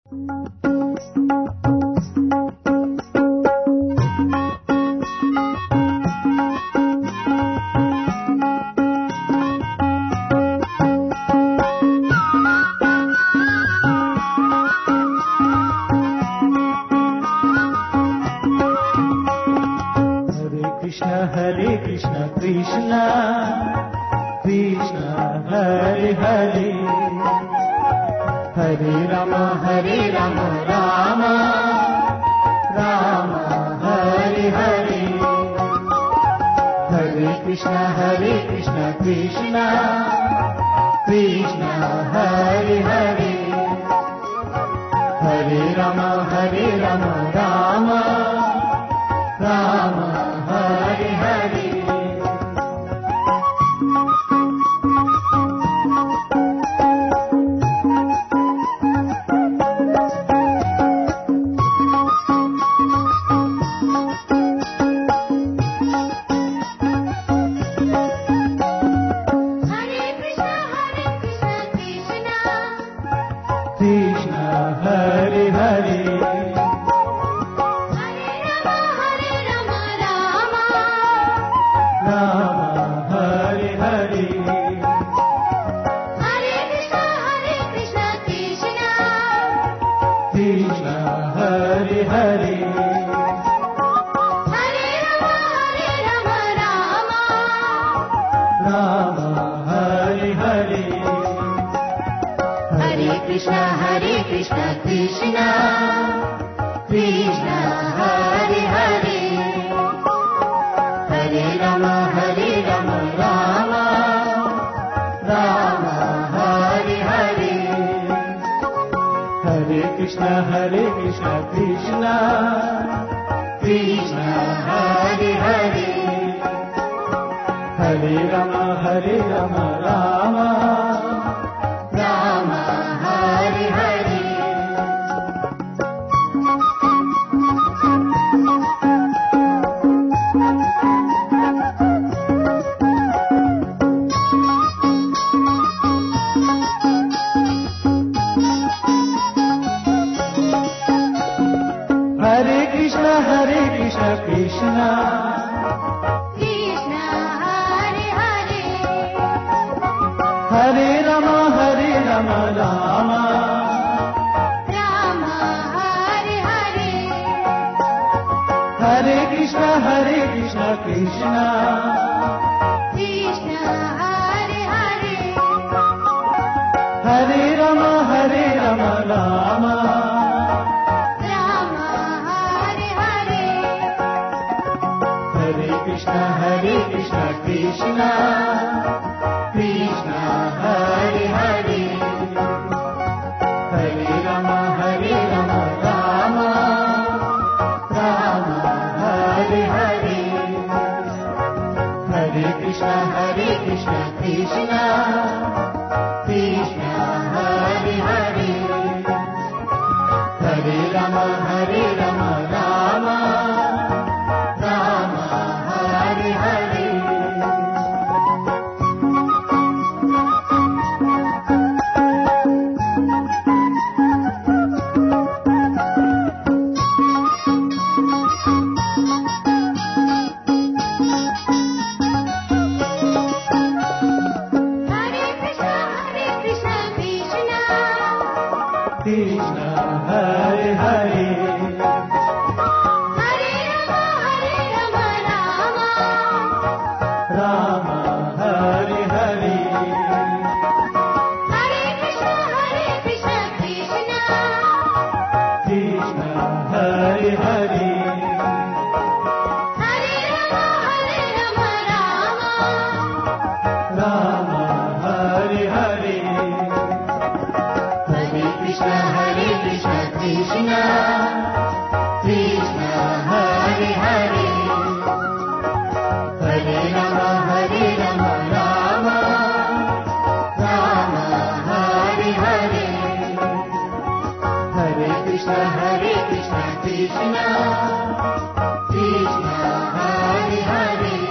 Hare Krishna Krishna Krishna Hare Hare Hare Rama Rama Rama Hare Hare Hare Krishna Krishna Krishna Hare Hare Hare Rama Rama Rama Hare Hare Krishna Hare Hare Rama Hare Hare Krishna Hare Hare Rama Hare Hare Hare Krishna Krishna Krishna Hare Hare Hare Rama Rama Rama Hare Hare Hare Krishna Krishna Krishna Hare Hare Hare Rama Rama Rama Hare Hare Hare Krishna Krishna Krishna Hare Hare Hare Rama Rama Rama Hare Hare Hare Krishna Krishna Krishna Hare Hare Hare Rama Rama Rama Hare Hare Hare Krishna Krishna Krishna Hare Hare Hare Rama Rama Rama Hare Hare Hare Krishna Krishna Krishna Hare Hare Hare Rama Rama Rama Hare Hare Krishna Hare Hare Rama Hare Hare Krishna Hare Hare Rama Hare Hare Hare Krishna Krishna Krishna Hare Hare Hare Rama Rama Rama Hare Hare Hare Krishna Krishna Krishna Hare Hare